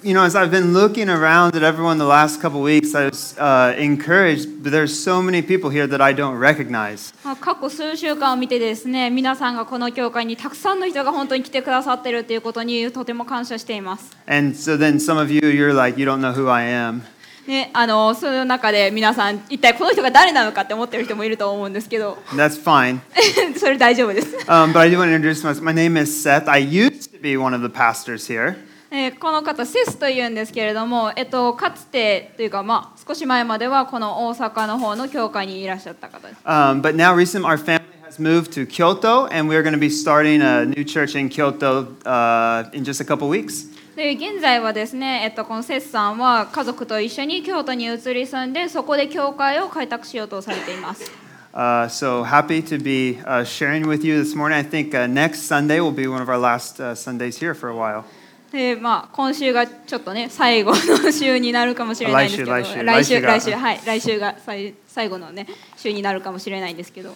as I've been looking around at everyone the last couple weeks, I was encouraged, but there's so many people here that I don't recognize. 過去数週間を見てですね、皆さんがこの教会にたくさんの人が本当に来てくださっているということにとても感謝しています。 And so then some of you, you're like, you don't know who I am. ね、その中で皆さん一体この人が誰なのかって思ってる人もいると思うんですけど、 That's fine. それ大丈夫です。 But I do want to introduce myself. My name is Seth. I used to be one of the pastors here. この方セスというんですけれども、かつてというか、少し前まではこの大阪の方の教会にいらっしゃった方です。 But now recently our family has moved to Kyoto, and we're going to be starting a new church in Kyoto in just a couple weeks. で現在はですね、このセスさんは家族と一緒に京都に移り住んで、そこで教会を開拓しようとされています。 So happy to be sharing with you this morning. I think next Sunday will be one of our last Sundays here for a while. で今週がちょっとね最後の週になるかもしれないんですけど、来週が最後のね週になるかもしれないんですけど。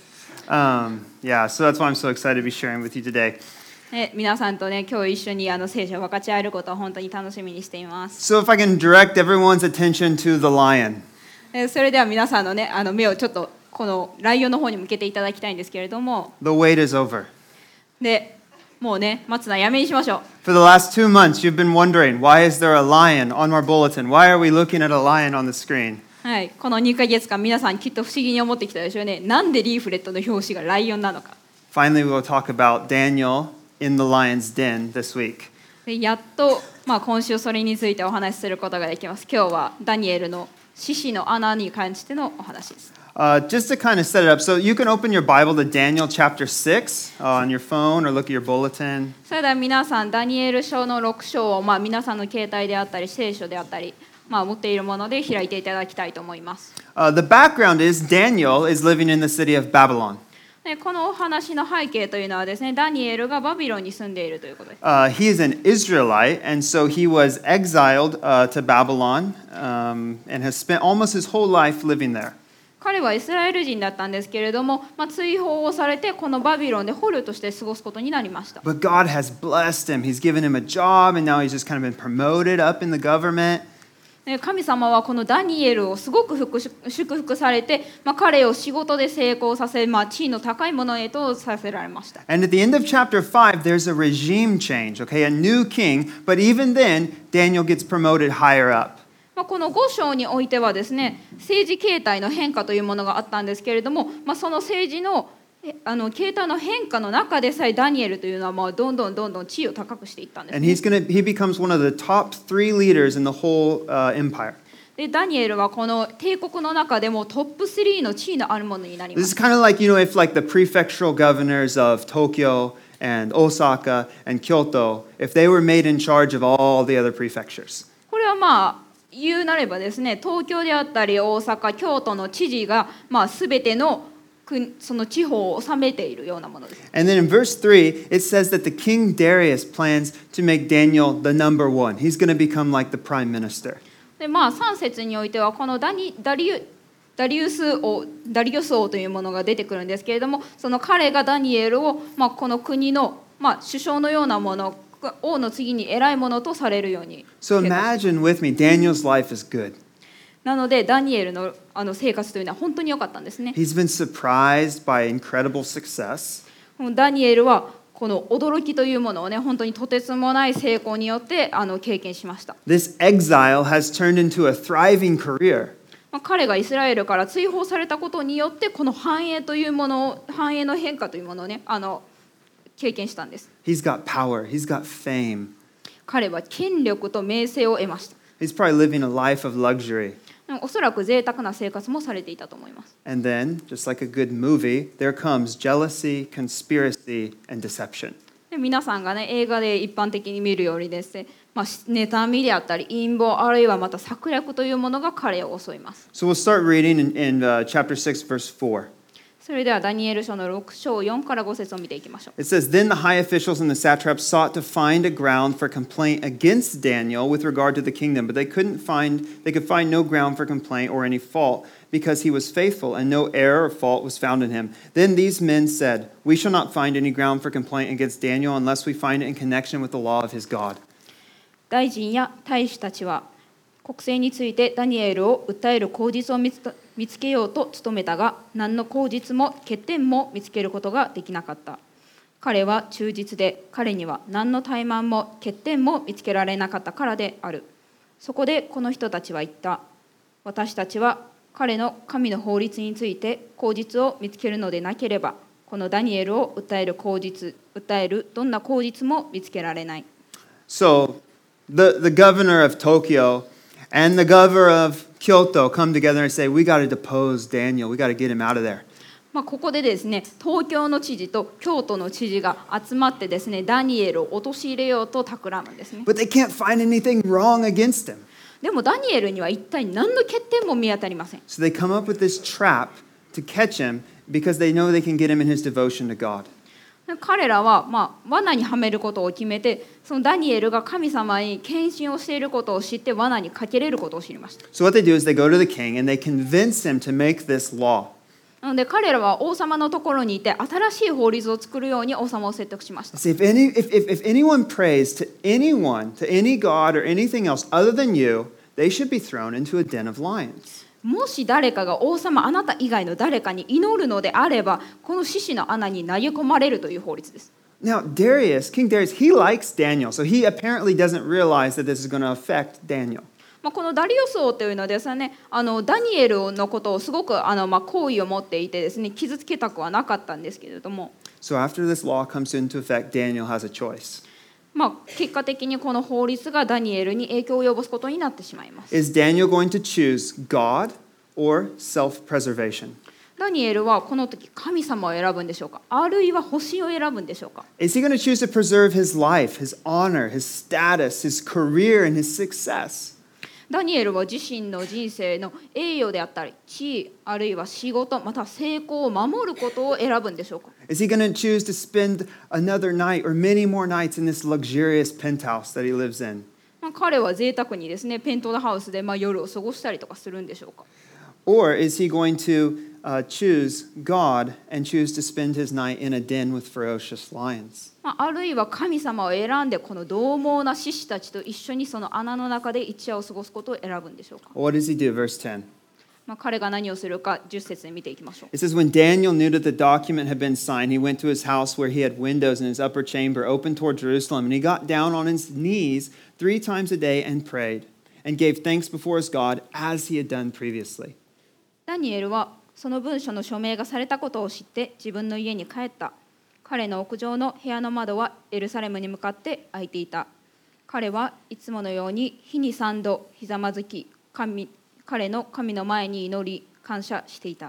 Yeah, so that's why I'm so excited to be sharing with you today. 皆さんとね今日一緒に聖書を分かち合えることを本当に楽しみにしています。 So if I can direct everyone's attention to the lion. それでは皆さんのね目をちょっとこのライオンの方に向けていただきたいんですけれども。 The wait is over. でもうね待つのはやめにしましょう。 For the last 2 months, you've been wondering, why is there a lion on our bulletin? Why are we looking at a lion on the screen? はい、この2ヶ月間皆さんきっと不思議に思ってきたでしょうね。なんでリーフレットの表紙がライオンなのか。 Finally, we'll talk about Daniel in the lion's den this week. でやっと、今週それについてお話しすることができます。今日はダニエルの獅子の穴に関してのお話です。 Just to kind of set it up, so you can open your Bible to Daniel chapter 6 on your phone or look at your bulletin. それでは皆さんダニエル書の6章を、皆さんの携帯であったり聖書であったり、持っているもので開いていただきたいと思います。 The background is Daniel is living in the city of Babylon. でこのお話の背景というのはですね、ダニエルがバビロンに住んでいるということです。 He is an Israelite, and so he was exiled to Babylon and has spent almost his whole life living there. 彼はイスラエル人だったんですけれども、追放をされてこのバビロンで捕虜として過ごすことになりました。 But God has blessed him. He's given him a job, and now he's just kind of been promoted up in the government. 神様はこのダニエルをすごく祝福されて、彼を仕事で成功させ、地位の高いものへとさせられました。 And at the end of chapter 5, there's a regime change, okay? A new king, but even then, Daniel gets promoted higher up. この5章においてはですね、政治形態の変化というものがあったんですけれども、その政治の形態の変化の中でさえダニエルというのはどんどん地位を高くしていったんです、ね。 And he becomes one of the top 3 leaders in the whole empire. でダニエルはこの帝国の中でもトップ3の地位のあるものになりま This す。 is kind of like, if like the prefectural governors of Tokyo and Osaka and Kyoto, if they were made in charge of all the other prefectures. これは言うなればですね、東京であったり大阪、京都の知事が全てのその地方を治めているようなものです。 And then in verse 3, it says that the King Darius plans to make Daniel the number one. He's going to become like the prime minister. で3節においてはこのダリウス王というものが出てくるんですけれども、その彼がダニエルを、この国の、首相のようなもの、王の次に偉いものとされるように。 So imagine with me, Daniel's life is good. なのでダニエルの生活というのは本当に良かったんですね。 He's been surprised by incredible success. ダニエルはこの驚きというものをね、本当にとてつもない成功によって経験しました。 This exile has turned into a thriving career. 彼がイスラエルから追放されたことによってこの繁栄の変化というものをね、経験したんです。 He's got power. He's got fame. 彼は権力と名声を得ました。 He's probably living a life of luxury. おそらく贅沢な生活もされていたと思います。 And then, just like a good movie, there comes jealousy, conspiracy, and deception. で皆さんがね、映画で一般的に見るようにですね、妬みであったり陰謀、あるいはまた策略というものが彼を襲います。 So we'll start reading in chapter 6, verse 4. それではダニエル書の6章4から5節を見ていきましょう。 It says, Then the high officials and the satraps sought to find a ground for complaint against Daniel with regard to the kingdom, but they could find no ground for complaint or any fault, because he was faithful and no error or fault was found in him. Then these men said, We shall not find any ground for complaint against Daniel unless we find it in connection with the law of his God. 大臣や大使たちは国政についてダニエルを訴える口実を見つけようと努めたが、何の口実も欠点も見つけることができなかった。彼は忠実で、彼には何の怠慢も欠点も見つけられなかったからである。そこでこの人たちは言った。私たちは彼の神の法律について口実を見つけるのでなければ、このダニエルを訴えるどんな口実も見つけられない。 So, the governor of Tokyo and the governor of Kyoto come together and say, we got to depose Daniel. We got to get him out of there. ここでですね、東京の知事と京都の知事が集まってですね、ダニエルを陥れようと企むんですね。 But they can't find anything wrong against him. でもダニエルには一体何の欠点も見当たりません。 So they come up with this trap to catch him because they know they can get him in his devotion to God. 彼らは罠にはめることを決めて、そのダニエルが神様に献身をしていることを知って罠にかけれることを知りました。 So what they do is they go to the king and they convince him to make this law. なので彼らは王様のところにいて新しい法律を作るように王様を説得しました。 See, if anyone prays to anyone, to any god or anything else other than you, they should be thrown into a den of lions. もし誰かが王様あなた以外の誰かに祈るのであれば、この獅子の穴に投げ込まれるという法律です。 Now, King Darius, he likes Daniel, so he apparently doesn't realize that this is going to affect Daniel. このダリオス王というのはですね、ダニエルのことをすごく好意を持っていてですね、傷つけたくはなかったんですけれども、 So after this law comes into effect, Daniel has a choice. 結果的にこの法律がダニエルに影響を及ぼすことになってしまいます。 Is Daniel going to choose God or self-preservation? ダニエルはこの時神様を選ぶんでしょうか、あるいは保身を選ぶんでしょうか。 Is he going to choose to preserve his life, his honor, his status, his career, and his success? ダニエルは自身の人生の栄誉であったり地位、あるいは仕事、また成功を守ることを選ぶんでしょうか。 Is he going to choose to spend another night or many more nights in this luxurious penthouse that he lives in? 彼は贅沢にですね、ペントハウスで夜を過ごしたりとかするんでしょうか。 Or is he going to choose God and choose to spend his night in a den with ferocious lions? あるいは神様を選んでこの獰猛な獅子たちと一緒にその穴の中で一夜を過ごすことを選ぶんでしょうか。 What does he do? Verse 10. 彼が何をするか10節で見ていきましょう。 It says, when Daniel knew that the document had been signed, he went to his house where he had windows in his upper chamber open toward Jerusalem, and he got down on his knees 3 times a day and prayed, and gave thanks before his God as he had done previously. ダニエルはその文書の署名がされたことを知って自分の家に帰った。彼の屋上の部屋の窓はエルサレムに向かって開いていた。彼はいつものように日に3度ひざまずき、彼の神の前に祈り感謝していた。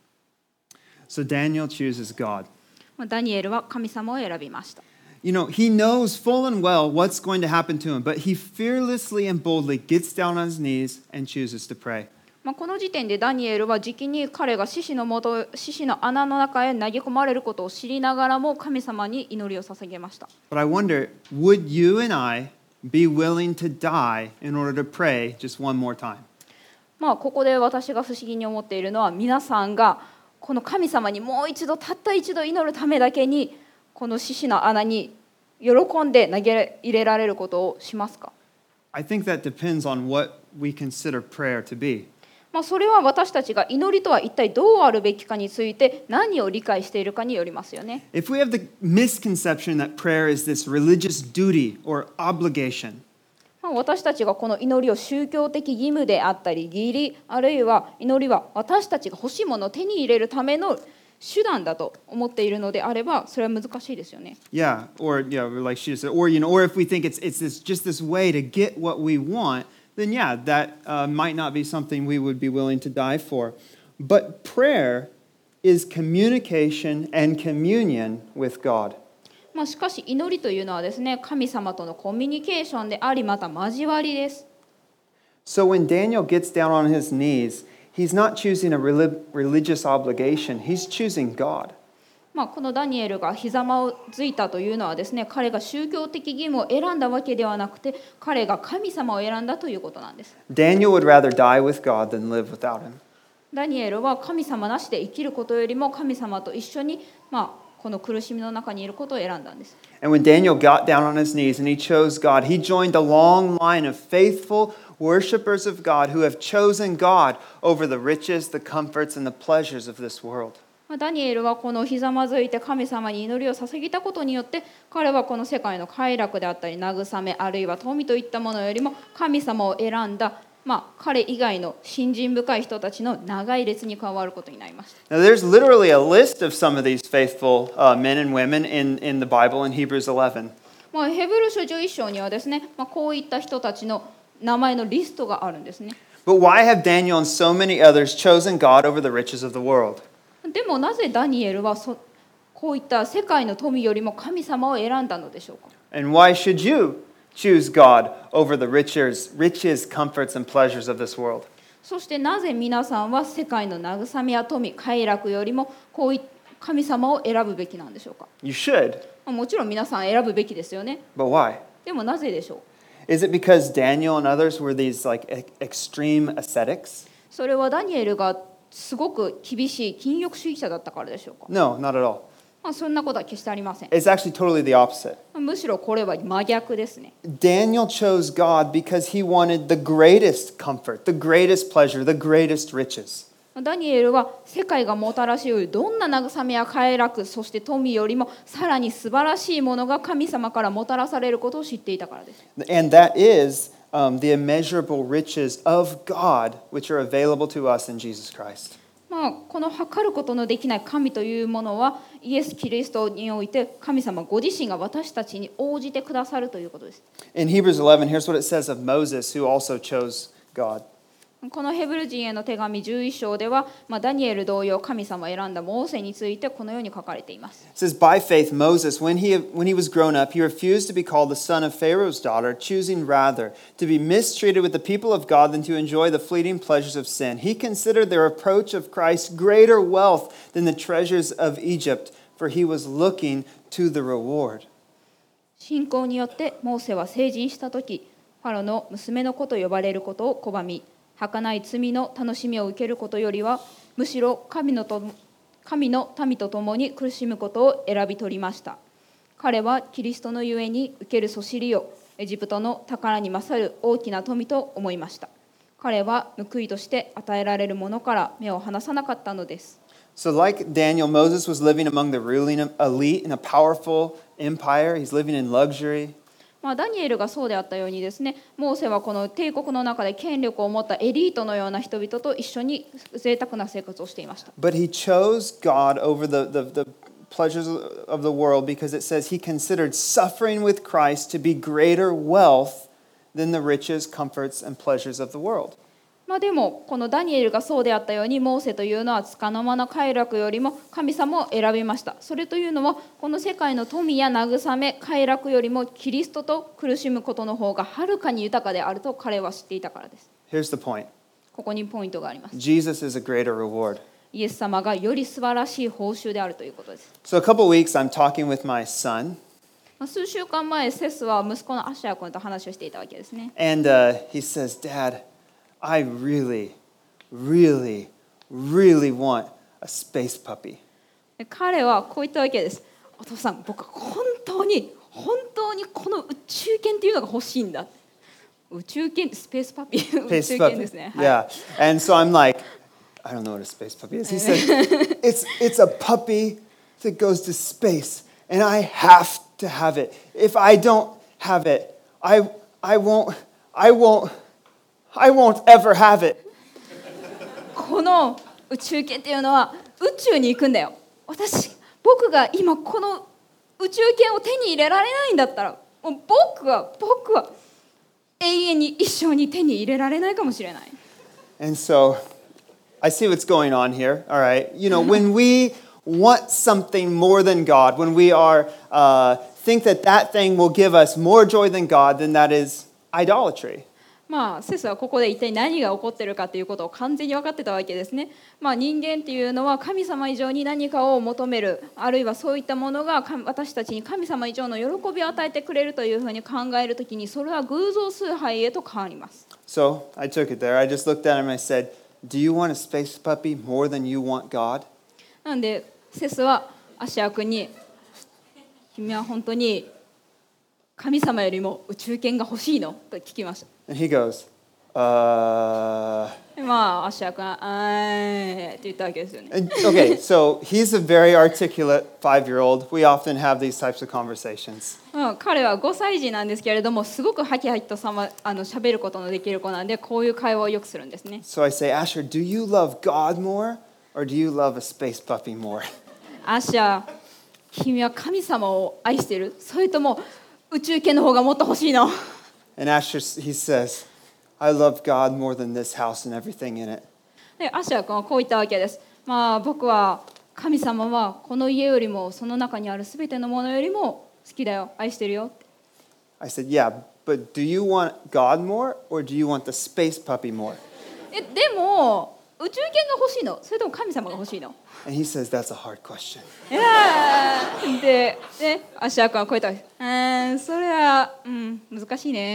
So Daniel chooses God. ダニエルは神様を選びました。 You know, he knows full and well what's going to happen to him, but he fearlessly and boldly gets down on his knees and chooses to pray. この時点でダニエルはじきに彼が獅子の穴の中へ投げ込まれることを知りながらも神様に祈りを捧げました。 But I wonder, would you and I be willing to die in order to pray just one more time? ここで私が不思議に思っているのは、皆さんがこの神様にもう一度たった一度祈るためだけにこの獅子の穴に喜んで投げ入れられることをしますか。 I think that depends on what we consider prayer to be. それは私たちが祈りとは一体どうあるべきかについて何を理解しているかによりますよね。 If we have the misconception that prayer is this religious duty or obligation, 私たちがこの祈りを宗教的義務であったり義理、あるいは祈りは私たちが欲しいものを手に入れるための手段だと思っているのであれば、それは難しいですよね。 yeah, like she said, or if we think it's just this way to get what we want, then yeah, that might not be something we would be willing to die for. But prayer is communication and communion with God. しかし祈りというのはですね、神様とのコミュニケーションであり、また交わりです。 So when Daniel gets down on his knees, he's not choosing a religious obligation, he's choosing God. このダニエルがひざまずいたというのはですね、彼が宗教的義務を選んだわけではなくて、彼が神様を選んだということなんです。 Daniel would rather die with God than live without him. ダニエルは神様なしで生きることよりも神様と一緒にこの苦しみの中にいることを選んだんです。 And when Daniel got down on his knees and he chose God, he joined a long line of faithful worshipers of God who have chosen God over the riches, the comforts, and the pleasures of this world. ダニエルはこのひざまずいて神様に祈りを捧げたことによって彼はこの世界の快楽であったり慰めあるいは富といったものよりも神様を選んだ、彼以外の信心深い人たちの長い列に加わることになりました。 Now, there's literally a list of some of these faithful men and women in the Bible in Hebrews 11. ヘブル書11章にはですね、こういった人たちの名前のリストがあるんですね。 But why have Daniel and so many others chosen God over the riches of the world? でもなぜダニエルはこういった世界の富よりも神様を選んだのでしょうか。 And why should you choose God over the riches, comforts, and pleasures of this world? そしてなぜ皆さんは世界の慰めや富、快楽よりもこういった神様を選ぶべきなんでしょうか。 You should, もちろん皆さん選ぶべきですよね。 but why? でもなぜでしょう。 Is it because Daniel and others were these extreme ascetics? それはダニエルがすごく厳しい禁欲主義者だったからでしょうか。 No, not at all. そんなことは決してありません。 It's actually totally the opposite. むしろこれは真逆ですね。 Daniel chose God because he wanted the greatest comfort, the greatest pleasure, the greatest riches. ダニエルは世界がもたらしうるどんな慰めや快楽、そして富よりもさらに素晴らしいものが神様からもたらされることを知っていたからです。 And that is the immeasurable riches of God which are available to us in Jesus Christ. この測ることのできない神というものはイエス・キリストにおいて神様ご自身が私たちに応じてくださるということです。 In Hebrews 11, here's what it says of Moses, who also chose God. このヘブル人への手紙11章では、ダニエル同様神様を選んだモーセについてこのように書かれています。 It says, by faith, Moses, when he was grown up, he refused to be called the son of Pharaoh's daughter, choosing rather to be mistreated with the people of God than to enjoy the fleeting pleasures of sin. He considered the reproach of Christ greater wealth than the treasures of Egypt, for he was looking to the reward. 信仰によってモーセは成人したとき、ファロの娘の子と呼ばれることを拒み、儚い罪の楽しみを受けることよりは、むしろ神の民と共に苦しむことを選び取りました。彼はキリストのゆえに受けるそしりをエジプトの宝に勝る大きな富と思いました。彼は報いとして与えられるものから目を離さなかったのです。 So, like Daniel, Moses was living among the ruling elite in a powerful empire. He's living in luxury. ダニエルがそうであったようにですね、モーセはこの帝国の中で権力を持ったエリートのような人々と一緒に贅沢な生活をしていました。 But he chose God over the pleasures of the world because it says he considered suffering with Christ to be greater wealth than the riches, comforts, and pleasures of the world. でもこのダニエルがそうであったようにモーセというのは束の間の快楽よりも神様を選びました。それというのはこの世界の富や慰め快楽よりもキリストと苦しむことの方がはるかに豊かであると彼は知っていたからです。 Here's the point. ここにポイントがあります。 Jesus is a greater reward. イエス様がより素晴らしい報酬であるということです。 So a couple weeks I'm talking with my son 数週間前セスは息子のアシャー君と話をしていたわけですね。 and he says, Dad, I really, really, really want a space puppy. 彼はこう言ったわけです。お父さん、僕は本当にこの宇宙犬っていうのが欲しいんだ。宇宙犬、スペースパピー、宇 Space 宙犬 puppy. ですね。 Yeah. And so I'm like, I don't know what a space puppy is. He said, it's a puppy that goes to space, and I have to have it. If I don't have it, I won't ever have it. この宇宙犬っていうのは宇宙に行くんだよ。僕が今この宇宙犬を手に入れられないんだったら、もう僕は永遠に一生に手に入れられないかもしれない。 And so I see what's going on here. All right. You know, when we want something more than God, when we think that thing will give us more joy than God, then that is idolatry. セスはここで一体何が起こっているかということを完全に分かってたわけですね。人間っていうのは神様以上に何かを求める、あるいはそういったものが私たちに神様以上の喜びを与えてくれるというふうに考えるときに、それは偶像崇拝へと変わります。 So I took it there. I just looked at him and I said, do you want a space puppy more than you want God? なんでセスはアシア君に君は本当に神様よりも宇宙犬が欲しいのと聞きました。 And he goes, でまあアシア君はって言ったわけですよね。 And, okay, so he's a very articulate 5-year-old. We often have these types of conversations. 彼は5歳児なんですけれども、すごくハキハキと喋ることのできる子なんで、こういう会話をよくするんですね。 So I say, Asher, do you love God more or do you love a space puppy more? アシャ、君は神様を愛している？それとも宇宙犬の方がもっと欲しいの？ And Asher, he says, I love God more than this house and everything in it. でアシャ君はこう言ったわけです。まあ僕は神様はこの家よりもその中にあるすべてのものよりも好きだよ、愛してるよ。 I said, yeah, but do you want God more or do you want the space puppy more? でも宇宙犬が欲しいの？それとも神様が欲しいの？ And he says, that's a hard question. でアシャ君はこう言ったわけです。それは、難しいねって。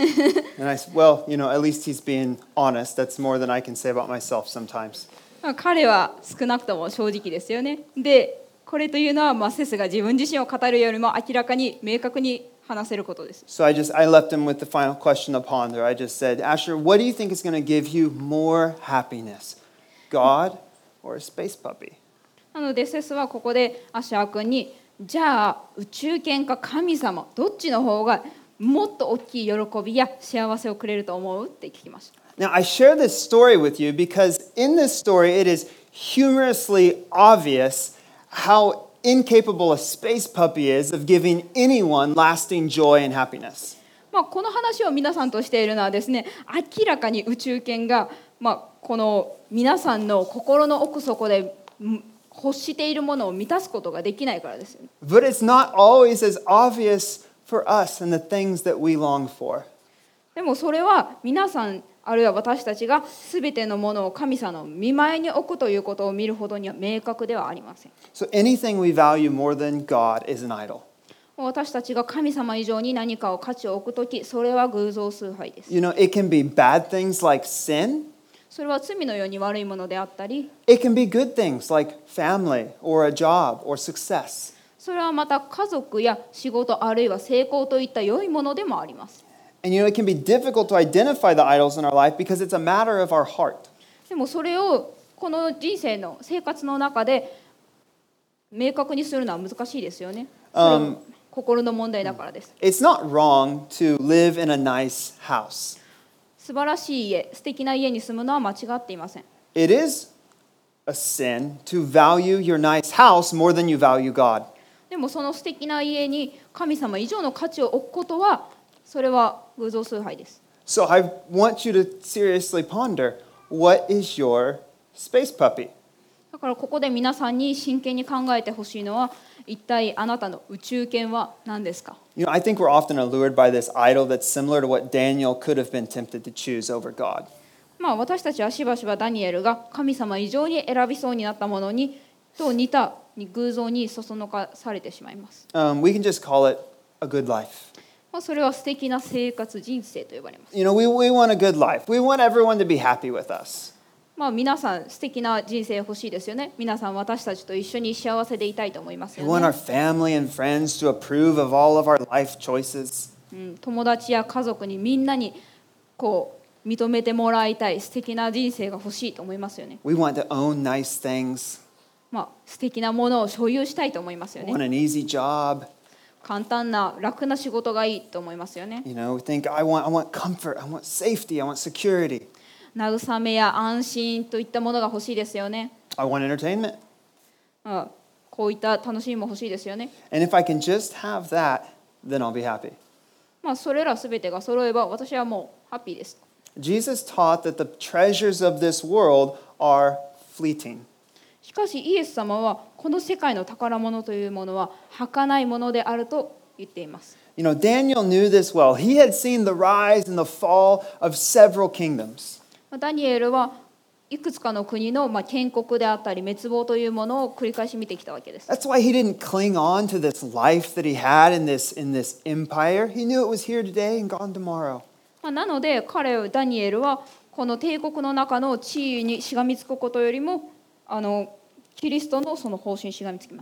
And I said, well, at least he's being honest. That's more than I can say about myself sometimes. 彼は少なくとも正直ですよね。で、これというのは、セスが自分自身を語るよりも明らかに明確に話せることです。 So I left him with the final question to ponder. I just said, Asher, what do you think is going to give you more happiness? God or a space puppy? なので、セスはここでアシャー君に、じゃあ宇宙犬か神様、どっちの方がもっと大きい喜びや幸せをくれると思うって聞きました。 Now, I share this story with you because in this story it is humorously obvious how incapable a space puppy is of giving anyone lasting joy and happiness. この話を皆さんとしているのはですね、明らかに宇宙犬が、この皆さんの心の奥底で欲しているものを満たすことができないからですよね。 But it's not always as obvious for us and the things that we long for. でもそれは皆さんあるいは私たちが全てのものを神様の御前に置くということを見るほどには明確ではありません。 So anything we value more than God is an idol. 私たちが神様以上に何かを価値を置くとき、それは偶像崇拝です。 It can be bad things like sin. それは罪のように悪いものであったり、 It can be good things like family or a job or success. それはまた家族や仕事あるいは成功といった良いものでもあります。 And it can be difficult to identify the idols in our life because it's a matter of our heart. でもそれをこの人生の生活の中で明確にするのは難しいですよね。それは心の問題だからです。 It's not wrong to live in a nice house. 素晴らしい家、素敵な家に住むのは間違っていません。 It is a sin to value your nice house more than you value God. でもその素敵な家に神様以上の価値を置くことは、それは偶像崇拝です。 So I want you to seriously ponder, what is your space puppy? だからここで皆さんに真剣に考えてほしいのは、一体あなたの宇宙犬は何ですか？ I think we're often allured by this idol that's similar to what Daniel could have been tempted to choose over God. 私たちはしばしばダニエルが神様以上に選びそうになったものにと似た偶像にそそのかされてしまいます。 We can just call it a good life. それは素敵な生活人生と呼ばれます。 We want a good life. We want everyone to be happy with us. 皆さん素敵な人生欲しいですよね。皆さん私たちと一緒に幸せでいたいと思いますよ We want our ね。 family and friends to approve of all of our life choices. 友達や家族にみんなにこう認めてもらいたい素敵な人生が欲しいと思いますよね。 We want to own nice things. 素敵なものを所有したいと思いますよ We want ね。 an easy job. 簡単な楽な仕事がいいと思いますよね。 We think I want comfort, I want safety, I want security. 慰めや安心といったものが欲しいですよね。 I want entertainment. こういった楽しみも欲しいですよね。 And if I can just have that, then I'll be happy. それらすべてが揃えば私はもうハッピーです。 Jesus taught that the treasures of this world are fleeting. しかしイエス様はこの世界の宝物というものは儚いものであると言っています。 Daniel knew this well. He had seen the rise and the fall of several kingdoms. ダニエルはいくつかの国の建国であったり滅亡というものを繰り返し見てきたわけです。 That's why he didn't cling on to this life that he had in this empire. He knew it was here today and gone tomorrow. なのでダニエルはこの帝国の中の地位にしがみつくことよりもキリストのその方針にしがみつきます。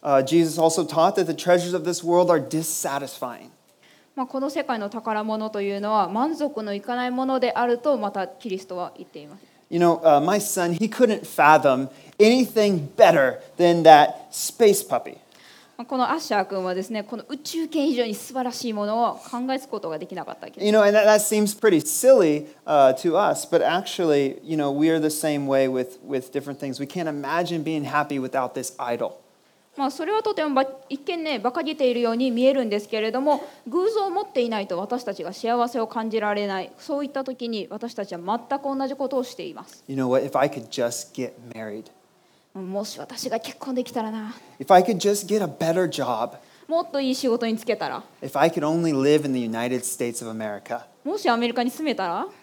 Jesus also taught that the treasures of this world are dissatisfying. この世界の宝物というのは満足のいかないものであるとまたキリストは言っています。 You know, my son, he couldn't fathom anything better than that space puppy. このアッシャー君はですね、この宇宙犬以上に素晴らしいものを考えつくことができなかったわけです。 You know, and that seems pretty silly to us, but actually, you know, we are the same way with different things. We can't imagine being happy without this idol. それはとても一見ね馬鹿げているように見えるんですけれども、偶像を持っていないと私たちが幸せを感じられない、そういった時に私たちは全く同じことをしています。 You know what? If I could just get married, もし私が結婚できたらな、 if I could just get a better job, もっといい仕事に就けたら、 if I could only live in the United States of America. もしアメリカに住めたら、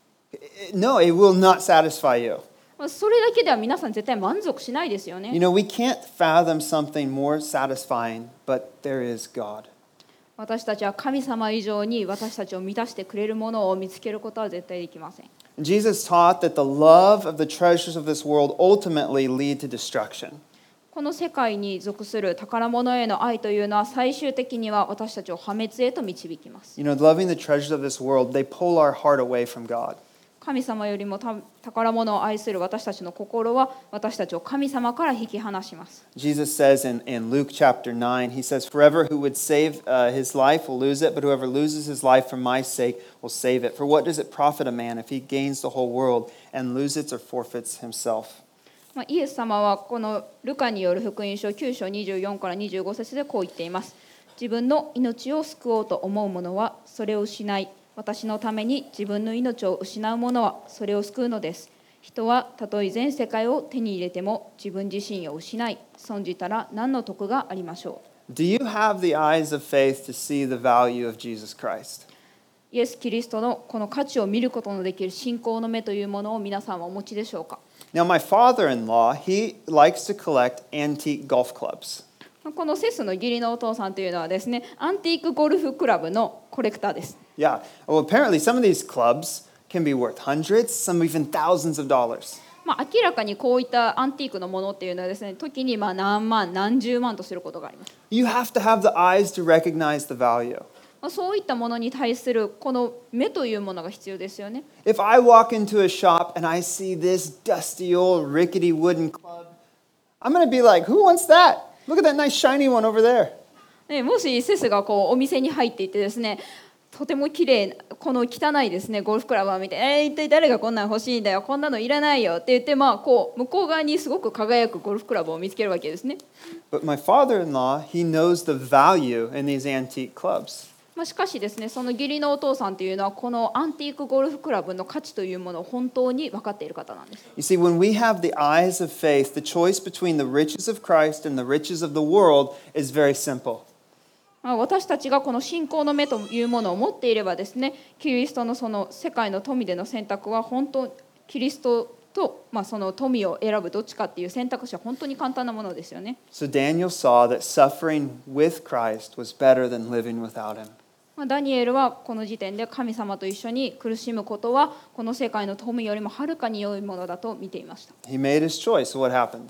No, it will not satisfy you. それだけでは皆さん絶対満足しないですよね。 You know, we can't fathom something more satisfying, but there is God. 私たちは神様以上に私たちを満たしてくれるものを見つけることは絶対できません。 Jesus taught that the love of the treasures of this world ultimately lead to destruction. この世界に属する宝物への愛というのは最終的には私たちを破滅へと導きます。 You know, loving the treasures of this world, they pull our heart away from God. 神様よりも宝物を愛する私たちの心は私たちを神様から引き離します。 Jesus says in Luke chapter 9, he says, "Forever who would save his life will lose it, but whoever loses his life for my sake will save it. For what does it profit a man if he gains the whole world and loses or forfeits himself?" イエス様はこのルカによる福音書9章24から25節でこう言っています。自分の命を救おうと思う者はそれを失い、私のために自分の命を失う者はそれを救うのです。人はたとえ全世界を手に入れても自分自身を失い損じたら何の得がありましょう。 Do you have the eyes of faith to see the value of Jesus Christ? イエス・キリストのこの価値を見ることのできる信仰の目というものを皆さんはお持ちでしょうか。 Now, my father-in-law, he likes to collect antique golf clubs. このセスの義理のお父さんというのはですね、アンティークゴルフクラブのコレクターです。 Yeah. Well, apparently some of these clubs can be worth hundreds, some even thousands of dollars. 明らかにこういったアンティークのものっていうのはですね、時に何万何十万とすることがあります。 You have to have the eyes to recognize the value. そういったものに対するこの目というものが必要ですよね。 If I walk into a shop and I see this dusty old rickety wooden club, I'm going to be like, who wants that? Look at that nice shiny one over there. もしセスがこうお店に入っていってですね、とても綺麗この汚いですねゴルフクラブを見て、一体誰がこんなの欲しいんだよ、こんなのいらないよって言って、こう向こう側にすごく輝くゴルフクラブを見つけるわけですね。 But my father-in-law, he knows the value in these antique clubs. しかしですね、その義理のお父さんというのはこのアンティークゴルフクラブの価値というものを本当に分かっている方なんです。 You see, when we have the eyes of faith, the choice between the riches of Christ and the riches of the world is very simple. 私たちがこの信仰の目というものを持っていればですね、キリストのその世界の富での選択は本当キリストと、その富を選ぶどっちかっていう選択肢は本当に簡単なものですよね。 So Daniel saw that suffering with Christ was better than living without him. ダニエルはこの時点で神様と一緒に苦しむことはこの世界の富よりもはるかに良いものだと見ていました。 He made his choice. So what happened?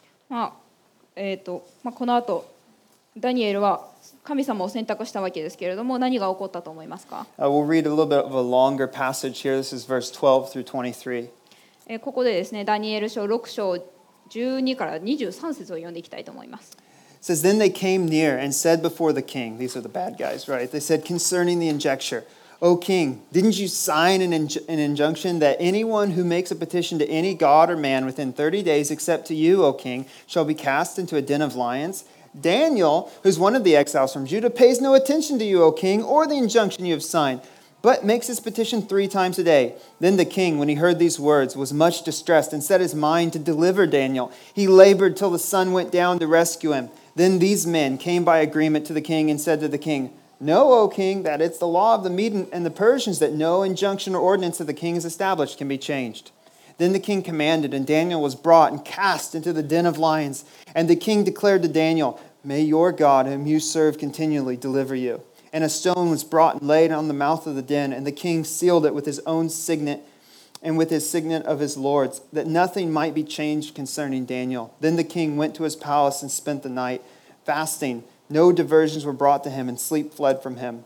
この後ダニエルは神様を選択したわけですけれども、何が起こったと思いますか？ We'll read a little bit of a longer passage here. This is verse 12 through 23. ここでですね、ダニエル書6章12から23節を読んでいきたいと思います。 It says, Then they came near and said before the king, these are the bad guys, right? They said concerning the injuncture, O king, didn't you sign an injunction that anyone who makes a petition to any god or man within 30 days except to you, O king, shall be cast into a den of lions? Daniel, who's one of the exiles from Judah, pays no attention to you, O king, or the injunction you have signed, but makes his petition 3 times a day. Then the king, when he heard these words, was much distressed and set his mind to deliver Daniel. He labored till the sun went down to rescue him. Then these men came by agreement to the king and said to the king, Know, O king, that it's the law of the Medes and the Persians that no injunction or ordinance that the king has established can be changed. Then the king commanded, and Daniel was brought and cast into the den of lions. And the king declared to Daniel, May your God, whom you serve continually, deliver you. And a stone was brought and laid on the mouth of the den, and the king sealed it with his own signet and with his signet of his lords, that nothing might be changed concerning Daniel. Then the king went to his palace and spent the night. fasting. No diversions were brought to him, and sleep fled from him.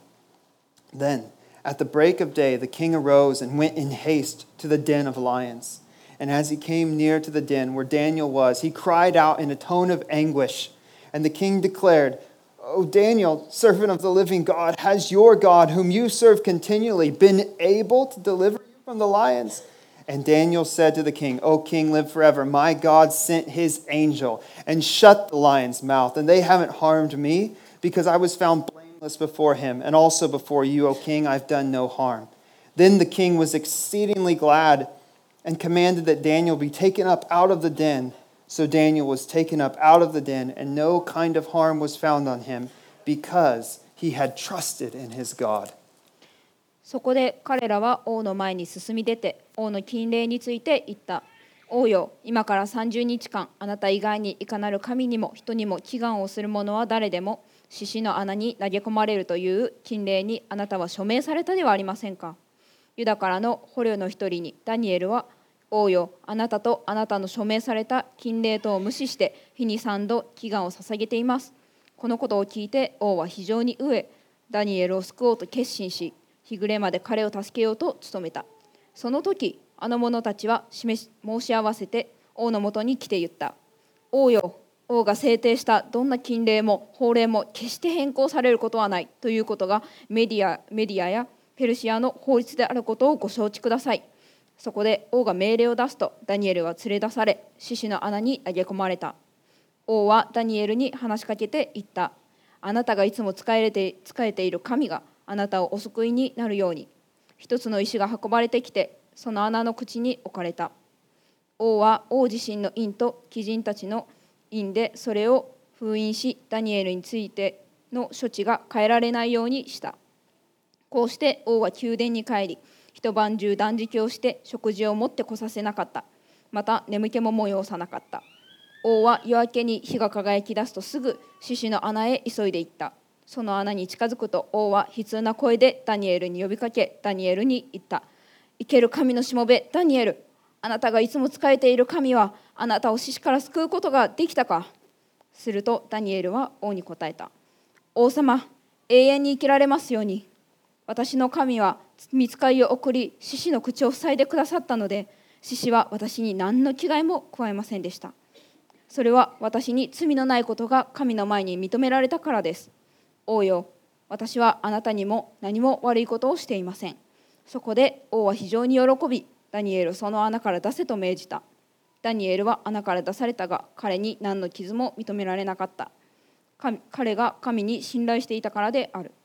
Then, at the break of day, the king arose and went in haste to the den of lions. And as he came near to the den where Daniel was, he cried out in a tone of anguish. And the king declared, O Daniel, servant of the living God, has your God, whom you serve continually, been able to deliver you from the lions? And Daniel said to the king, O king, live forever. My God sent his angel and shut the lion's mouth, and they haven't harmed me, because I was found blameless before him, and also before you, O king, I've done no harm. Then the king was exceedingly glad and commanded that Daniel be taken up out of the den. So Daniel was taken up out of the den, and no kind of harm was found on him, because he had trusted in his God. そこで彼らは王の前に進み出て、王の禁令について言った。王よ、今から30日間、あなた以外にいかなる神にも人にも祈願をする者は誰でも、獅子の穴に投げ込まれるという禁令にあなたは署名されたではありませんか。ユダからの捕虜の一人にダニエルは、王よ、あなたとあなたの署名された禁令等を無視して日に3度祈願を捧げています。このことを聞いて王は非常に飢え、ダニエルを救おうと決心し、日暮れまで彼を助けようと努めた。その時、あの者たちは申し合わせて王のもとに来て言った。王よ、王が制定したどんな禁令も法令も決して変更されることはないということがメディアやペルシアの法律であることをご承知ください。そこで王が命令を出すと、ダニエルは連れ出され、獅子の穴に投げ込まれた。王はダニエルに話しかけて言った。あなたがいつも仕えている神があなたをお救いになるように。一つの石が運ばれてきて、その穴の口に置かれた。王は王自身の印と貴人たちの印でそれを封印し、ダニエルについての処置が変えられないようにした。こうして王は宮殿に帰り、一晩中断食をして食事を持ってこさせなかった。また眠気も催さなかった。王は夜明けに火が輝き出すとすぐ獅子の穴へ急いで行った。その穴に近づくと王は悲痛な声でダニエルに呼びかけ、ダニエルに言った。生ける神のしもべダニエル、あなたがいつも仕えている神はあなたを獅子から救うことができたか。するとダニエルは王に答えた。王様、永遠に生きられますように。私の神は御使いを送り、獅子の口を塞いでくださったので、獅子は私に何の危害も加えませんでした。それは私に罪のないことが神の前に認められたからです。王よ、私はあなたにも何も悪いことをしていません。そこで王は非常に喜び、ダニエルをその穴から出せと命じた。ダニエルは穴から出されたが、彼に何の傷も認められなかった。彼が神に信頼していたからである。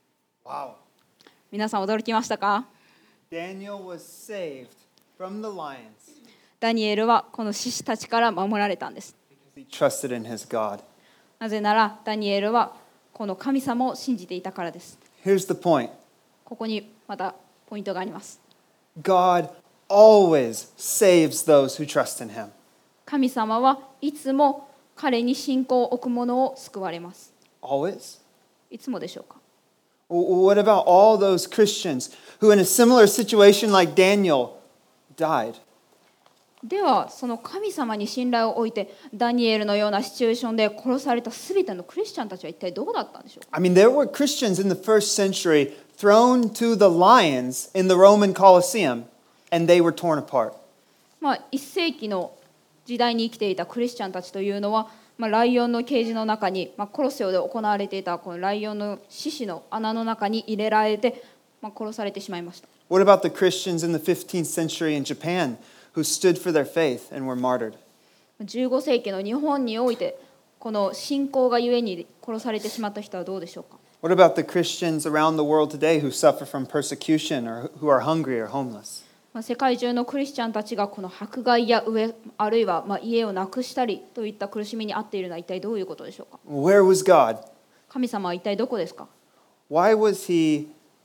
Wow. 皆さん驚きましたか？ Daniel was saved from the lions ダニエルはこの獅子たちから守られたんです。 because he trusted in his God. なぜならダニエルはこの神様を信じていたからです。 Here's the point. ここにまたポイントがあります。 God always saves those who trust in him. 神様はいつも彼に信仰を置く者を救われます。 Always? いつもでしょうか？ What about all those Christians who in a similar situation like Daniel died? ではその神様に信頼を置いてダニエルのようなシチュエーションで殺されたすべてのクリスチャンたちは一体どうだったんでしょうか？ I mean, there were Christians in the first century thrown to the lions in the Roman Colosseum, and they were torn apart. 1世紀の時代に生きていたクリスチャンたちというのは、ライオンのケージの中に、コロセオで行われていたこのライオンの獅子の穴の中に入れられて、殺されてしまいました。 What about the Christians in the 15th century in Japan who stood for their faith and were martyred? 15世紀の日本においてこの信仰がゆえに殺されてしまった人はどうでしょうか？ What about the Christians around the world today who suffer from persecution or who are hungry or homeless? 世界中のクリスチャンたちがこの迫害やあるいは家をなくしたりといった苦しみに遭っているのは一体どういうことでしょうか？ Where was God? 神様は一体どこですか？ Why was he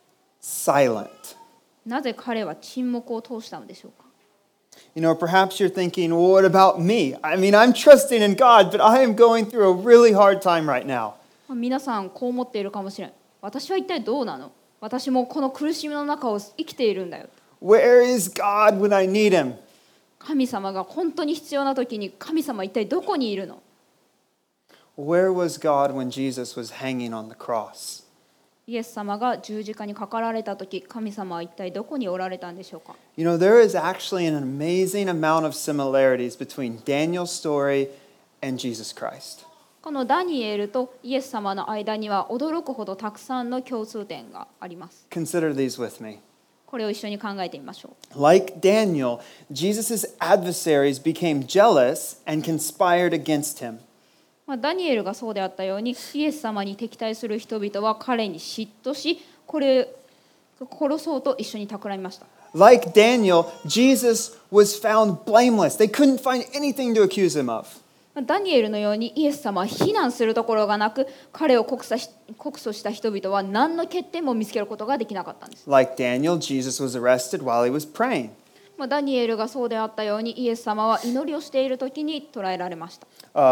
silent? なぜ彼は沈黙を通したのでしょうか？ You know, perhaps you're thinking, well, what about me? I mean, I'm trusting in God, but I am going through a really hard time right now. 皆さんこう思っているかもしれない。私は一体どうなの？私もこの苦しみの中を生きているんだよ。 Where is God when I need him? 神様が本当に必要な時に神様は一体どこにいるの？ Where was God when Jesus was hanging on the cross? イエス様が十字架にかかられた時、神様は一体どこにおられたんでしょうか。 You know, there is actually an amazing amount of similarities between Daniel's story and Jesus Christ. このダニエルとイエス様の間には驚くほどたくさんの共通点があります。 Consider these with me. これを一緒に考えてみましょう。 Like Daniel, Jesus' adversaries became jealous and conspired against him. ダニエルがそうであったように、イエス様に敵対する人々は彼に嫉妬し、これを殺そうと一緒に企みました。 Like Daniel, Jesus was found blameless. They couldn't find anything to accuse him of. ダニエルのようにイエス様は非難するところがなく、彼を告訴した人々は何の欠点も見つけることができなかったんです。 Like Daniel, Jesus was arrested while he was praying. ダニエルがそうであったように、イエス様は祈りをしている時に捕らえられました。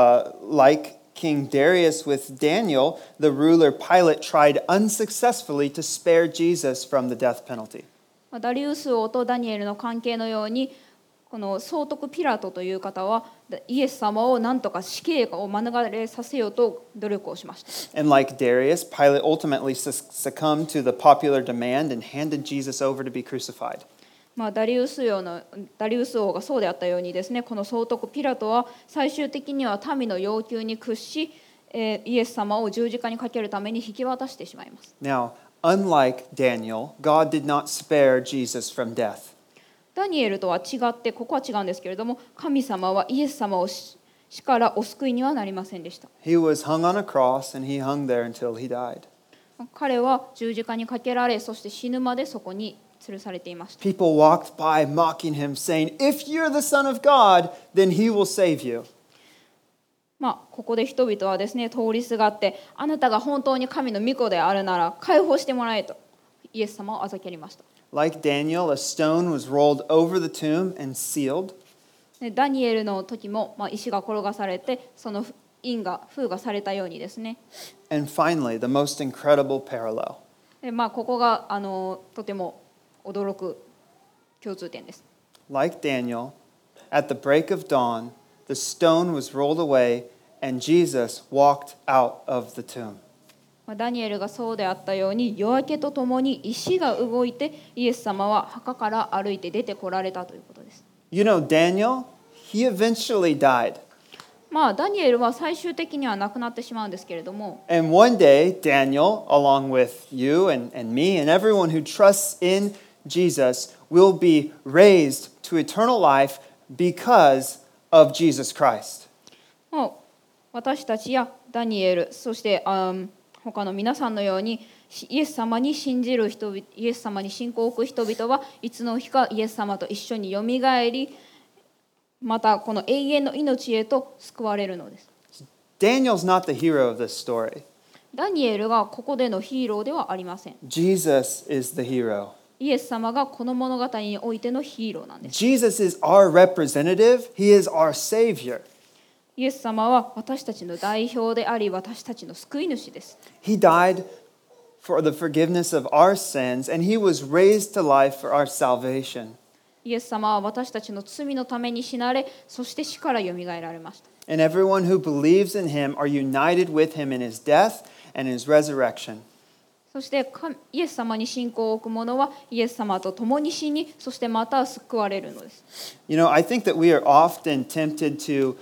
Like King Darius with Daniel, the ruler Pilate tried unsuccessfully to spare Jesus from the death penalty. ダリウス王とダニエルの関係のように、この総督ピラトという方はイエス様を何とか死刑を免れさせようと努力をしました。 And like Darius, Pilate ultimately succumbed to the popular demand and handed Jesus over to be crucified. ダリウス王がそうであったようにですね、この総督ピラトは最終的には民の要求に屈し、イエス様を十字架にかけるために引き渡してしまいます。 Now, unlike Daniel, God did not spare Jesus from death. ダニエルとは違って、ここは違うんですけれども、神様はイエス様を死からお救いにはなりませんでした。 He was hung on a cross and he hung there until he died. 彼は十字架にかけられ、そして死ぬまでそこに吊るされていました。 People walked by mocking him, saying, "If you're the Son of God, then he will save you." ここで人々はですね、通りすがって、あなたが本当に神の御子であるなら解放してもらえとイエス様をあざけりました。 Like Daniel, a stone was rolled over the tomb and sealed. ダニエルの時も、石が転がされて、その封がされたようにですね。 And finally, the most incredible parallel. でここがとても驚く共通点です。 Like Daniel, at the break of dawn, the stone was rolled away and Jesus walked out of the tomb. ダニエルがそうであったように、夜明けとともに石が動いて、イエス様は墓から歩いて出てこられたということです。 You know, Daniel, he eventually died. ダニエルは最終的には亡くなってしまうんですけれども、 And one day, Daniel, along with you and me and everyone who trusts in Jesus, will be raised to eternal life because of Jesus Christ. 私たちやダニエル、そして他の皆さんのようにイエス様に信じる人々、イエス様に信仰を置く人々はいつの日かイエス様と一緒によみがえり、またこの永遠の命へと救われるのです。 Daniel's not the hero of this story. ダニエルがここでのヒーローではありません。 Jesus is the hero. イエス様がこの物語においてのヒーローなんです。 Jesus is our representative. He is our savior. イエス様は私たちの代表であり、私たちの救い主です。 He died for the forgiveness of our sins, and he was raised to life for our salvation. イエス様は私たちの罪のために死なれ、そして死からよみがえられました。 And everyone who believes in him are united with him in his death and his resurrection. そしてイエス様に信仰を置く者はイエス様と共に死に、そしてまた救われるのです。 You know, I think that we are often tempted to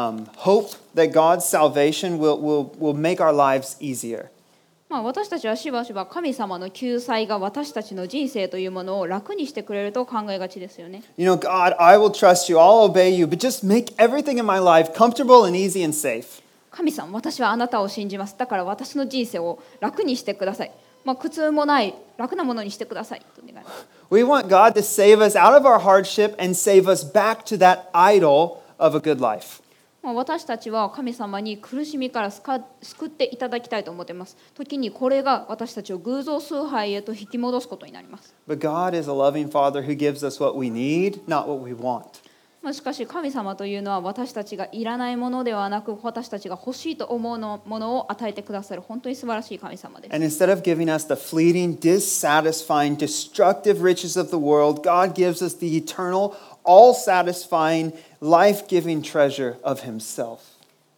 hope that God's salvation will make our lives easier. 私たちはしばしば神様の救済が私たちの人生というものを楽にしてくれると考えがちですよね。 You know, God, I will trust you, I'll obey you, but just make everything in my life comfortable and easy and safe. 神様、私はあなたを信じます。だから私の人生を楽にしてください。苦痛もない楽なものにしてくださいと願います。 We want God to save us out of our hardship and save us back to that idol of a good life. 私たちは神様に苦しみから救っていただきたいと思っています。時にこれが私たちを偶像崇拝へと引き戻すことになります。 But God is a loving Father who gives us what we need, not what we want. しかし神様というのは私たちがいらないものではなく、私たちが欲しいと思うものを与えてくださる本当に素晴らしい神様です。 And instead of giving us the fleeting, dissatisfying, destructive riches of the world, God gives us the eternal, all-satisfying, life-giving treasure of Himself.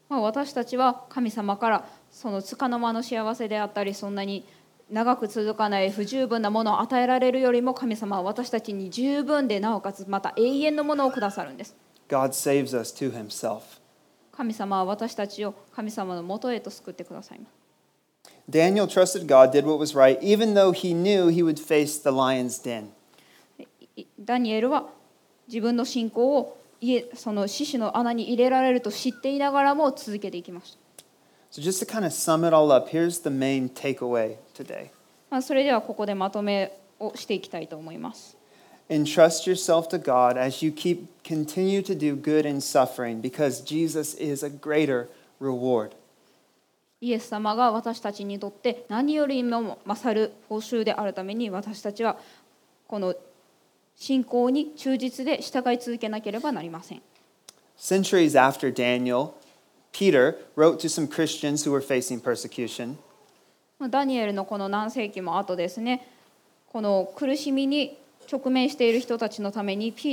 私たちは神様からその束の間の幸せであったり、そんなに長く続かない不十分なものを与えられるよりも、神様は私たちに十分でなおかつまた永遠のものをくださるんです。 God saves us to himself. 神様は私たちを神様のもとへと救ってくださいます。 Daniel trusted God, did what was right, even though he knew he would face the lion's den. ダニエルは自分の信仰をその獅子の穴に入れられると知っていながらも続けていきました。 So just to kind of sum it all up, here's the main takeaway today. それではここでまとめをしていきたいと思います。 Entrust yourself to God as you continue to do good in suffering, because Jesus is a greater reward. イエス様が私たちにとって何よりも勝る報酬であるために、私たちはこの信仰に忠実で従い続けなければなりません。 Centuries after Daniel, Peter wrote to some Christians who were facing persecution. ダニエルのこの何世紀も後ですね、この苦しみに直面している人たちのために使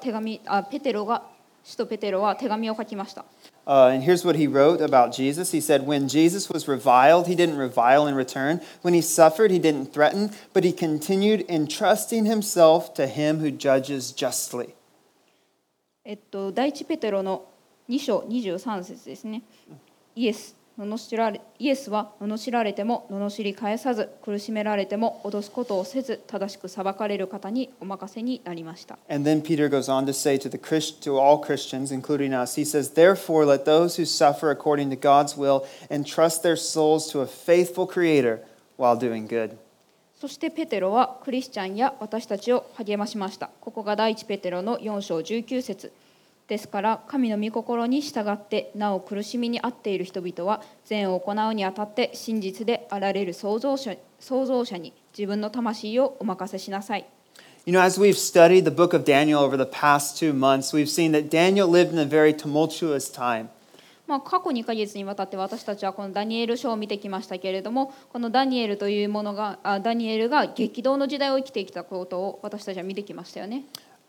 徒ペテロは手紙を書きました。 And here's what he wrote about Jesus. He said, when Jesus was reviled, he didn't revile in return. When he suffered, he didn't threaten, but he continued entrusting himself to him who judges justly. 第一ペテロの2章23節ですね。イエスは罵られても罵り返さず、苦しめられても脅すことをせず、正しく裁かれる方にお任せになりました。 And then Peter goes on to say to all Christians, including us, he says, therefore let those who suffer according to God's will entrust their souls to a faithful Creator while doing good. そしてペテロはクリスチャンや私たちを励ましました。ここが第一ペテロの4章19節ですから、神の御心に従ってなお苦しみに遭っている人々は、善を行うにあたって真実であられる創造者に自分の魂をお任せしなさい。 You know, as we've studied the book of Daniel over the past 2 months, we've seen that Daniel lived in a very tumultuous time. 過去2ヶ月にわたって私たちはこのダニエル書を見てきましたけれども、このダニエルが激動の時代を生きてきたことを私たちは見てきましたよね。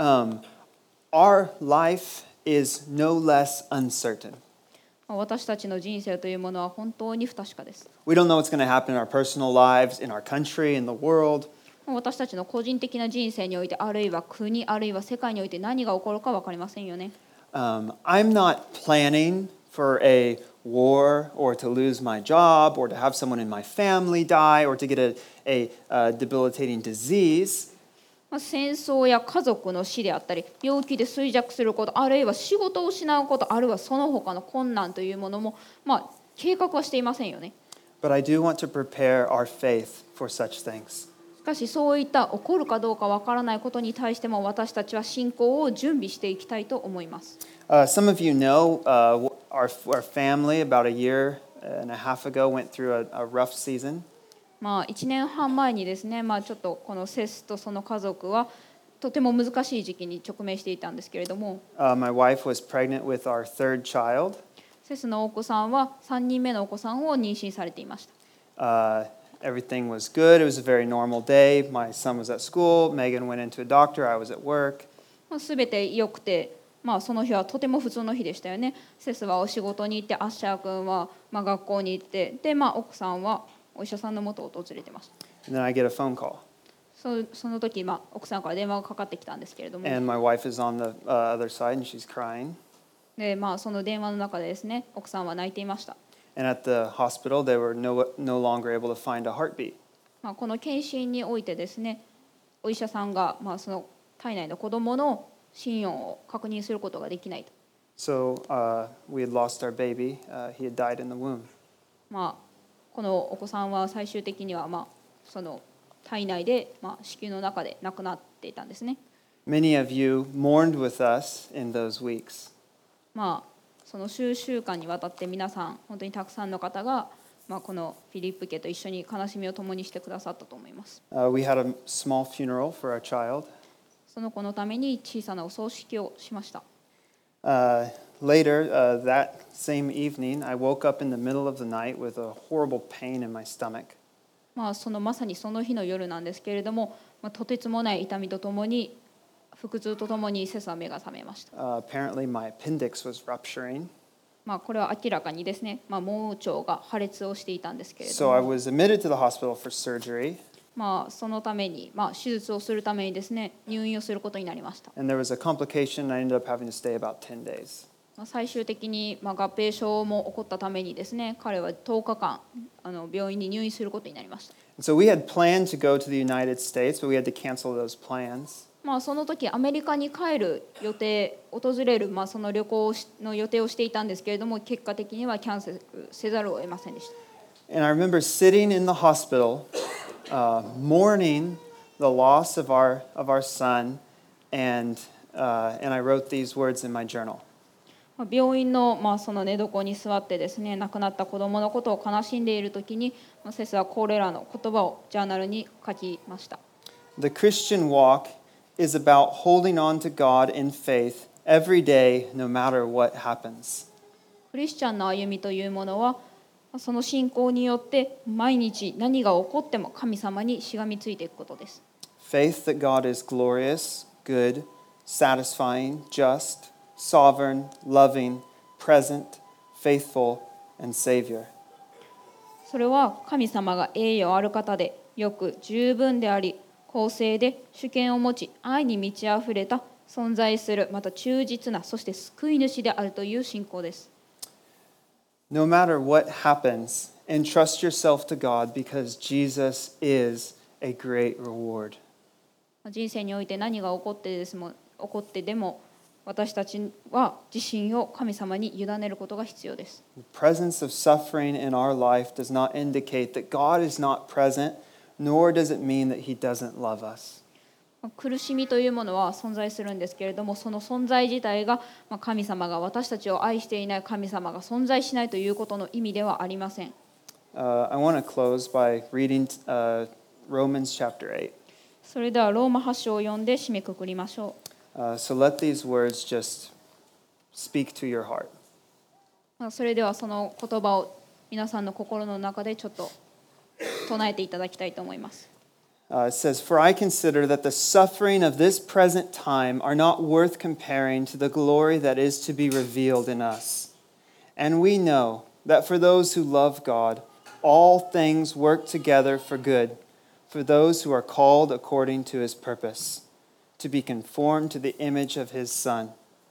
Our life is no less uncertain. 私たちの人生というものは本当に不確かです。 We don't know what's going to happen in our personal lives, in our country, in the world. 私たちの個人的な人生において、あるいは国、あるいは世界において何が起こるか分かりませんよね。 I'm not planning for a war or to lose my job or to have someone in my family die or to get a debilitating disease. 戦争や家族の死であったり、病気で衰弱すること、あるいは仕事を失うこと、あるいはその他の困難というものも、計画はしていませんよね。 But I do want to prepare our faith for such things. しかしそういった起こるかどうかわからないことに対しても、私たちは信仰を準備していきたいと思います。 Some of you know our family about a year and a half ago went through a rough season. 1年半前にですね、ちょっとこのセスとその家族はとても難しい時期に直面していたんですけれども、 My wife was pregnant with our third child. セスのお子さんは3人目のお子さんを妊娠されていました。 Everything was good. It was a very normal day. My son was at school. Megan went into a doctor. I was at work. すべて良くて、その日はとても普通の日でしたよね。セスはお仕事に行って、アッシャー君は学校に行って、で、奥さんはお医者さんのもとを訪れてました。 And then I get a phone call. その時、奥さんから電話がかかってきたんですけれども、 And my wife is on the other side and she's crying. で、その電話の中でですね、奥さんは泣いていました。 And at the hospital, they were no longer able to find a heartbeat. この検診においてですね、お医者さんが、その体内の子供の心音を確認することができないと。 So we had lost our baby. He had died in the womb. このお子さんは最終的には、その体内で、子宮の中で亡くなっていたんですね。 Many of you mourned with us in those weeks. その数週間にわたって皆さん、本当にたくさんの方が、このフィリップ家と一緒に悲しみを共にしてくださったと思います。 We had a small funeral for our child. その子のために小さなお葬式をしました。 Later, that same evening, I woke up in the middle of the night with a horrible pain in my stomach. まさにその日の夜なんですけれども、とてつもない痛みとともに、腹痛とともにセスは目が覚めました。 Apparently, my appendix was rupturing. これは明らかにですね、盲腸が破裂をしていたんですけれど So I も、 was admitted to the hospital for surgery, そのために、手術をするためにですね、入院をすることになりました。 and there was a complication, and I ended up having to stay about 10 days. 最終的に、合併症も起こったためにですね、彼は10日間病院に入院することになりました。 And so we had planned to go to the United States, but we had to cancel those plans. その時アメリカに帰る予定、訪れる、その旅行の予定をしていたんですけれども、結果的にはキャンセルせざるを得ませんでした。 And I remember sitting in the hospital, mourning the loss of our son, and I wrote these words in my journal. 病院の、その寝床に座ってですね、亡くなった子供のことを悲しんでいる時に、先生はこれらの言葉をジャーナルに書きました。 The Christian walk is about holding on to God in faith every day, no matter what happens. クリスチャンの歩みというものは、その信仰によって毎日何が起こっても神様にしがみついていくことです。 Faith that God is glorious, good, satisfying, just, sovereign, loving, present, faithful, and Savior. それは神様が栄誉ある方で、よく十分であり、公正で主権を持ち、愛に満ち溢れた存在する、また忠実な、そして救い主であるという信仰です。 No matter what happens, entrust yourself to God because Jesus is a great reward. 人生において何が起こってでも、私たちは自信を神様に委ねることが必要です。 The presence of suffering in our life does not indicate that God is not present, nor does it mean that He doesn't love us. 苦しみというものは存在するんですけれども、その存在自体が神様が私たちを愛していない、神様が存在しないということの意味ではありません。 I want to close by reading Romans chapter 8. それではローマ8章を読んで締めくくりましょう。 So let these words just speak to your heart. それではその言葉を皆さんの心の中でちょっと唱えていただきたいと思います。 It says, For I consider that the suffering of this present time are not worth comparing to the glory that is to be revealed in us. And we know that for those who love God, all things work together for good, for those who are called according to His purpose, to be conformed to the image of His Son.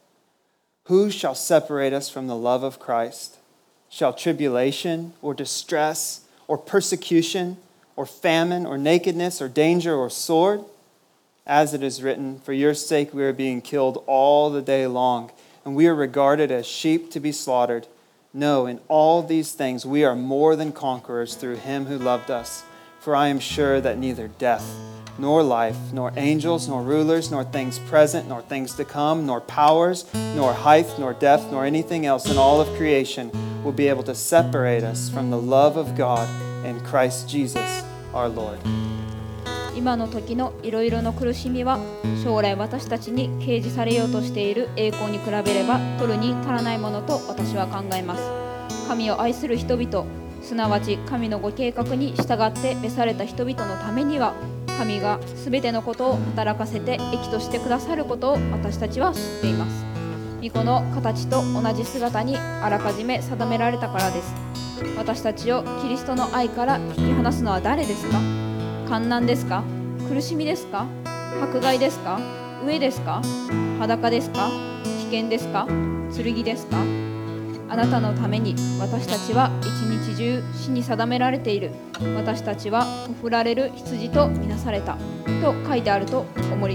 Who shall separate us from the love of Christ? Shall tribulation or distress or persecution or famine, or nakedness, or danger, or sword? As it is written, For your sake we are being killed all the day long, and we are regarded as sheep to be slaughtered. No, in all these things we are more than conquerors through Him who loved us. For I am sure that neither death, nor life, nor angels, nor rulers, nor things present, nor things to come, nor powers, nor height, nor depth, nor anything else in all of creation will be able to separate us from the love of God in Christ Jesus our Lord. 今の時のいろいろの苦しみは将来私たちに掲示されようとしている栄光に比べれば取るに足らないものと私は考えます。神を愛する人々、すなわち神のご計画に従って召された人々のためには、神がすべてのことを働かせて益としてくださることを私たちは知っています。御子の形と同じ姿にあらかじめ定められたからです。私たちをキリストの愛から引き離すのは誰ですか？患難ですか？苦しみですか？迫害ですか？飢えですか？裸ですか？危険ですか？剣ですか？あなたのために私たちは一日中死に定められている。私たちはほふられる羊とみなされたと書いてあると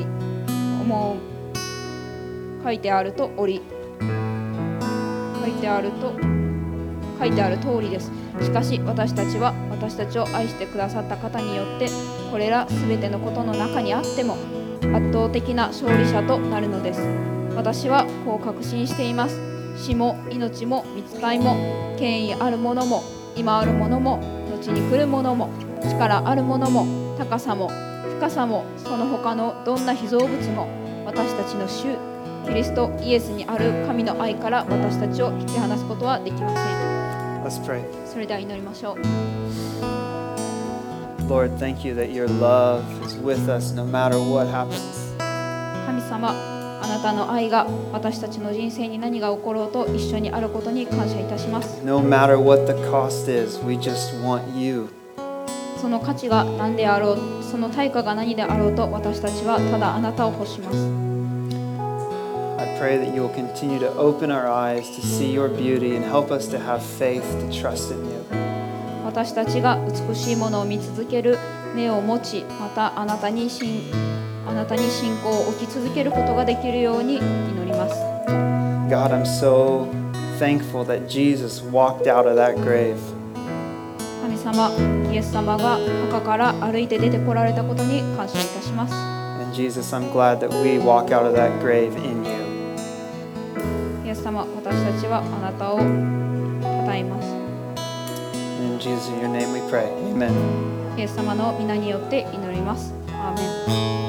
書いてある通りです。しかし私たちは私たちを愛してくださった方によってこれらすべてのことの中にあっても圧倒的な勝利者となるのです。私はこう確信しています。死も命も御使いも権威あるものも今あるものも後に来るものも力あるものも高さも深さもその他のどんな被造物も私たちの主キリストイエスにある神の愛から私たちを引き離すことはできません。 Let's pray. それでは祈りましょう。 Lord, thank you that your love is with us no matter what happens. 神様、ああなたの愛が私たちの人生に何が起ころうと一緒にあることに感謝いたします。 No matter what the cost is, we just want you. その価値が何であろう、その対価が何であろうと私たちはただあなたを欲します。 I pray that you will continue to open our eyes to see your beauty and help us to have faith to trust in you. 私たちが美しいものを見続ける目を持ち、またあなたに信仰を置き続けることができるように祈ります。 God, I'm so thankful that Jesus walked out of that grave. 神様、イエス様が墓から歩いて出てこられたことに感謝いたします。 And Jesus, I'm glad that we walk out of that grave in you. イエス様、私たちはあなたを称えます。 In Jesus, in your name we pray. Amen. イエス様の皆によって祈ります。アーメン。